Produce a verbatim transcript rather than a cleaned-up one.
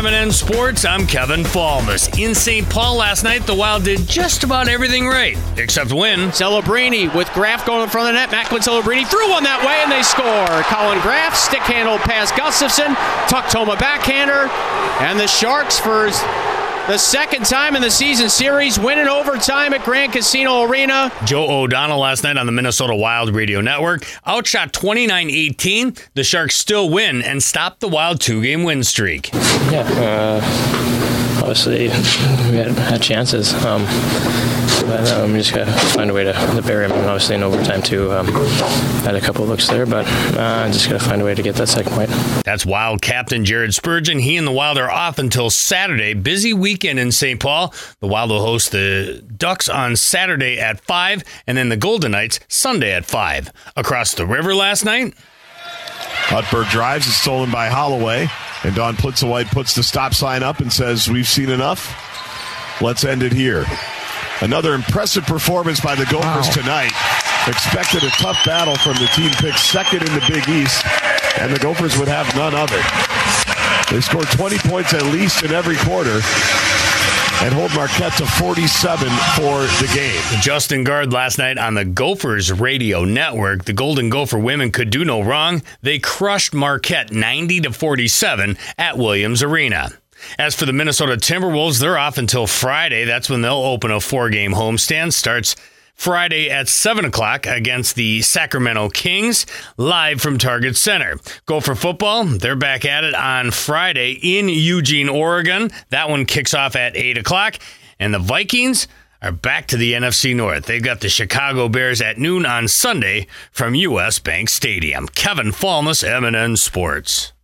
M and N Sports. I'm Kevin Falmus. In Saint Paul last night, the Wild did just about everything right, except win. Celebrini with Graff going in front of the net. Macklin Celebrini threw one that way, and they score. Colin Graff, stick handle past Gustafson, Tuck Toma backhander, and the Sharks for the second time in the season series win in overtime at Grand Casino Arena. Joe O'Donnell last night on the Minnesota Wild Radio Network outshot twenty-nine eighteen. The Sharks still win and stop the Wild two-game win streak. Yeah, uh, obviously we had, had chances. Um, but um, we just got to find a way to, to bury them. And obviously in overtime too, um, had a couple of looks there, but uh, just got to find a way to get that second point. That's Wild captain Jared Spurgeon. He and the Wild are off until Saturday. Busy weekend in Saint Paul. The Wild will host the Ducks on Saturday at five, and then the Golden Knights Sunday at five. Across the river last night, Hutberg drives, is stolen by Holloway, and Don Plitzowite puts the stop sign up and says, "We've seen enough. Let's end it here." Another impressive performance by the Gophers wow. tonight. Expected a tough battle from the team picked second in the Big East, and the Gophers would have none of it. They scored twenty points at least in every quarter and hold Marquette to forty-seven for the game. Justin Guard last night on the Gophers Radio Network. The Golden Gopher women could do no wrong. They crushed Marquette ninety to forty-seven at Williams Arena. As for the Minnesota Timberwolves, they're off until Friday. That's when they'll open a four-game homestand. Starts Friday at seven o'clock against the Sacramento Kings, live from Target Center. Gopher football, they're back at it on Friday in Eugene, Oregon. That one kicks off at eight o'clock. And the Vikings are back to the N F C North. They've got the Chicago Bears at noon on Sunday from U S Bank Stadium. Kevin Falmus, M and N Sports.